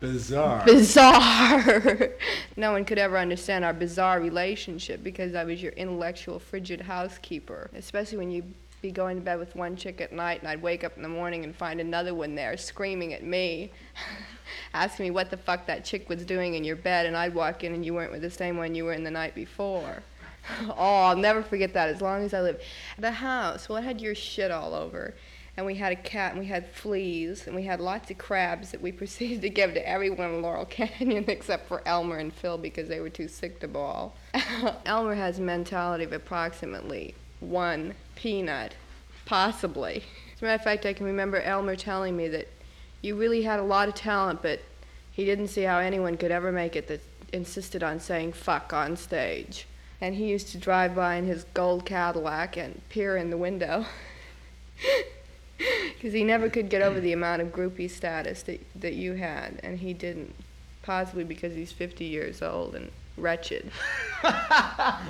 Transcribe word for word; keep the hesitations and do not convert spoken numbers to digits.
Bizarre. Bizarre. No one could ever understand our bizarre relationship because I was your intellectual, frigid housekeeper. Especially when you'd be going to bed with one chick at night and I'd wake up in the morning and find another one there screaming at me, asking me what the fuck that chick was doing in your bed, and I'd walk in and you weren't with the same one you were in the night before. Oh, I'll never forget that as long as I live. The house, well, it had your shit all over. And we had a cat, and we had fleas, and we had lots of crabs that we proceeded to give to everyone in Laurel Canyon except for Elmer and Phil because they were too sick to ball. Elmer has a mentality of approximately one peanut, possibly. As a matter of fact, I can remember Elmer telling me that you really had a lot of talent, but he didn't see how anyone could ever make it that insisted on saying fuck on stage. And he used to drive by in his gold Cadillac and peer in the window. Because he never could get over the amount of groupie status that, that you had, and he didn't. Possibly because he's fifty years old and wretched.